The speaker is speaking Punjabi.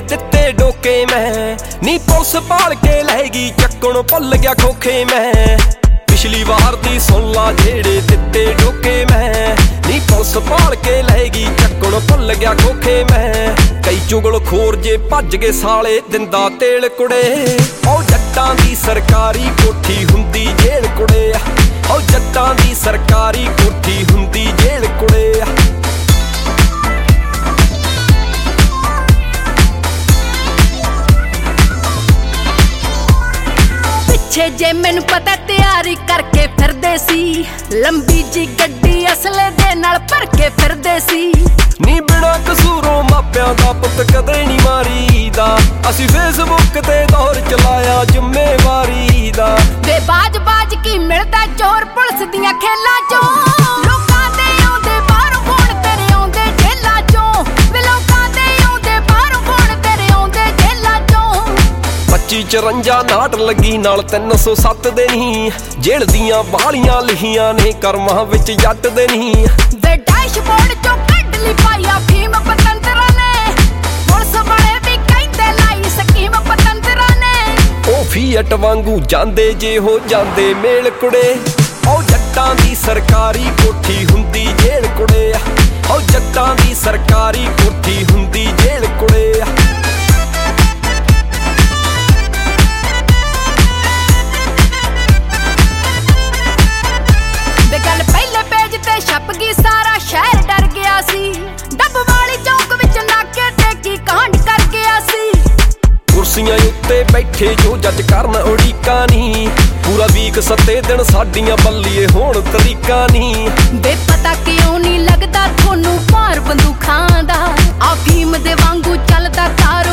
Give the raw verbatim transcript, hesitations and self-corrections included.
ਦਿੱਤੇ ਡੋਕੇ ਮੈਂ ਨੀ ਪੁਲਿਸ ਭਾਲ ਕੇ ਲੈਗੀ ਚੱਕਣ ਭੁੱਲ ਗਿਆ ਖੋਖੇ ਮੈਂ ਪਿਛਲੀ ਵਾਰ ਦੀ ਸੁਣ ਲਾ ਜਿਹੜੇ ਦਿੱਤੇ ਡੋਕੇ ਮੈਂ ਨੀ ਪੁਲਿਸ ਭਾਲ ਕੇ ਲੈਗੀ ਚੱਕਣ ਭੁੱਲ ਗਿਆ ਖੋਖੇ ਮੈਂ ਕਈ ਚੁਗਲ ਖੋਰ ਜੇ ਭੱਜ ਗਏ ਸਾਲੇ ਦਿੰਦਾ ਤੇਲ ਕੁੜੇ ਉਹ ਜੱਟਾਂ ਦੀ ਸਰਕਾਰੀ ਕੋਠੀ ਹੁੰਦੀ ਜੇਲ੍ਹ ਕੁੜੇ ਉਹ ਜੱਟਾਂ ਦੀ ਸਰਕਾਰੀ ਕੋਠੀ ਹੁੰਦੀ ਜੇਲ੍ਹ ਕੁੜੇ ਪਿੱਛੇ ਜੇ ਮੈਨੂੰ ਪਤਾ ਤਿਆਰੀ ਕਰਕੇ ਫਿਰਦੇ ਸੀ ਲੰਬੀ ਜੀ ਗੱਡੀ ਅਸਲੇ ਦੇ ਨਾਲ ਭਰ ਕੇ ਫਿਰਦੇ ਸੀ ਨੀ ਬਿਨਾ ਕਸੂਰੋਂ ਮਾਪਿਆਂ ਦਾ ਪੁੱਤ ਕਦੇ ਨਹੀਂ ਮਾਰੀਦਾ ਅਸੀਂ ਫੇਸਬੁੱਕ ਤੇ ਦੌਰ ਚਲਾਇਆ ਜ਼ਿੰਮੇਵਾਰੀ ਦਾ ਵੇ ਬਾਜ ਬਾਜ ਕੀ ਮਿਲਦਾ ਚੋਰ ਪੁਲਿਸ ਦੀਆਂ ਖੇਲਾਂ ਚੋਂ ਲੋਕਾਂ ਦੇ ਆਉਂਦੇ ਬਾਹਰੋਂ ਫੋਨ ਤੇਰੇ ਆਉਂਦੇ ਜੇਲਾਂ ਚੋਂ ਵੇ ਲੋਕਾਂ ਦੇ ਆਉਂਦੇ ਬਾਹਰੋਂ ਫੋਨ ਤੇਰੇ ਆਉਂਦੇ ਜੇਲਾਂ ਚੋਂ ਪੱਚੀ ਚਰੰਜਾ ਨਾਟ ਲੱਗੀ ਨਾਲ ਤਿੰਨ ਸੌ ਸੱਤ ਦੇ ਨਹੀਂ ਜੇਲ੍ਹ ਦੀਆਂ ਬਾਲੀਆਂ ਲਿਖੀਆਂ ਨੇ ਕਰਮਾਂ ਵਿੱਚ ਜੱਟ ਦੇ ਨਹੀਂ ਵੇ ਡੈਸ਼ਬੋਰਡ ਚੋਂ ਕੱਢ ਲਈ ਪਾਇਆ ਫੀਮ ਪਤੰਦਰਾਂ ਨੇ ਪੁਲਿਸ ਵਾਲੇ ਵੀ ਕਹਿੰਦੇ ਲਾਈ ਸਕੀਮ ਪਤੰਦਰਾਂ ਨੇ ਉਹ ਫੀਅਟ ਵਾਂਗੂ ਜਾਂਦੇ ਜੇ ਹੋ ਜਾਂਦੇ ਮੇਲ ਕੁੜੇ ਉਹ ਜੱਟਾਂ ਦੀ ਸਰਕਾਰੀ ਕੋਠੀ ਹੁੰਦੀ ਜੇਲ੍ਹ ਕੁੜੇ ਉਹ ਜੱਟਾਂ ਦੀ ਸਰਕਾਰੀ ਕੋਠੀ ਹੁੰਦੀ ਜੇਲ੍ਹ ਕੁੜੇ ਗੱਲ ਪਹਿਲੇ ਪੇਜ ਤੇ ਛਪ ਗਈ ਸਾਰਾ ਸ਼ਹਿਰ ਡਰ ਗਿਆ ਸੀ ਡੱਬ ਵਾਲੀ ਚੌਕ ਵਿੱਚ ਨਾਕੇ ਤੇ ਕੀ ਕਾਂਡ ਕਰ ਗਿਆ ਸੀ ਕੁਰਸੀਆਂ ਉੱਤੇ ਬੈਠੇ ਜੋ ਜੱਜ ਕਰਨ ਉਡੀਕਾਂ ਨਹੀਂ ਪੂਰਾ ਵੀਕ ਸੱਤੇ ਦਿਨ ਸਾਡੀਆਂ ਬੱਲੀਏ ਹੋਣ ਤਰੀਕਾ ਨਹੀਂ ਬੇ ਪਤਾ ਕਿਉਂ ਨਹੀਂ ਲੱਗਦਾ ਤੁਹਾਨੂੰ ਭਾਰ ਬੰਦੂਖਾਂ ਦਾ ਆ ਫੀਮ ਦੇ ਵਾਂਗੂ ਚੱਲਦਾ ਕਾਰ